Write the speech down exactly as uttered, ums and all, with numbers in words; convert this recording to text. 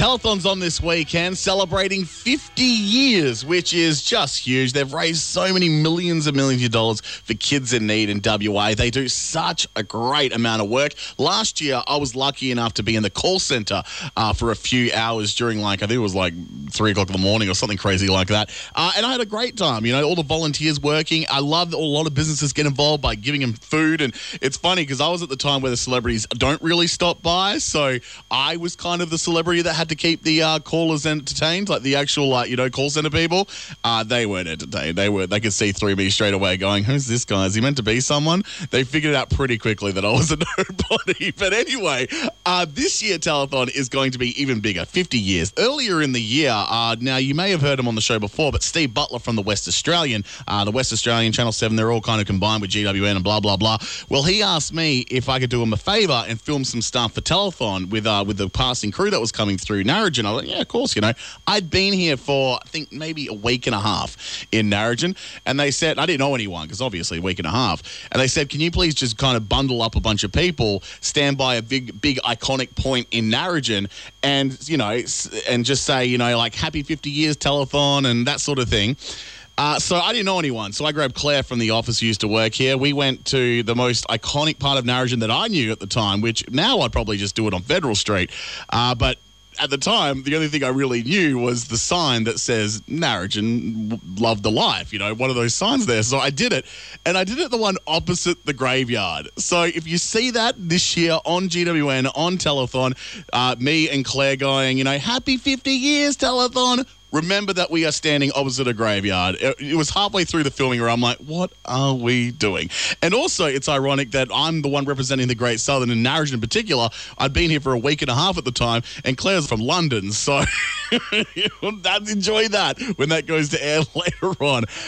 Telethon's on this weekend, celebrating fifty years, which is just huge. They've raised so many millions and millions of dollars for kids in need in W A. They do such a great amount of work. Last year, I was lucky enough to be in the call centre uh, for a few hours during, like, I think it was like three o'clock in the morning or something crazy like that. Uh, and I had a great time. You know, all the volunteers working. I love that a lot of businesses get involved by giving them food. And it's funny because I was at the time where the celebrities don't really stop by. So I was kind of the celebrity that had to keep the uh, callers entertained, like the actual, uh, you know, call center people. Uh, they weren't entertained. They were. They could see through me straight away going, who's this guy? Is he meant to be someone? They figured it out pretty quickly that I was a nobody. But anyway, uh, this year Telethon is going to be even bigger, fifty years. Earlier in the year, uh, now you may have heard him on the show before, but Steve Butler from the West Australian, uh, the West Australian, Channel seven, they're all kind of combined with G W N and blah, blah, blah. Well, he asked me if I could do him a favour and film some stuff for Telethon with uh, with the passing crew that was coming through Narrogin. I was like, yeah, of course, you know. I'd been here for, I think, maybe a week and a half in Narrogin, and they said, I didn't know anyone because obviously a week and a half, and they said, can you please just kind of bundle up a bunch of people, stand by a big, big iconic point in Narrogin and, you know, and just say, you know, like, happy fifty years Telethon and that sort of thing. Uh, so I didn't know anyone, so I grabbed Claire from the office who used to work here. We went to the most iconic part of Narrogin that I knew at the time, which now I'd probably just do it on Federal Street. Uh, but at the time, the only thing I really knew was the sign that says Narrogin loved the life, you know, one of those signs there. So I did it, and I did it the one opposite the graveyard. So if you see that this year on G W N, on Telethon, uh, me and Claire going, you know, happy fifty years, Telethon. Remember that we are standing opposite a graveyard. It, it was halfway through the filming where I'm like, what are we doing? And also, it's ironic that I'm the one representing the Great Southern in Narrogin in particular. I'd been here for a week and a half at the time, and Claire's from London. So enjoy that when that goes to air later on.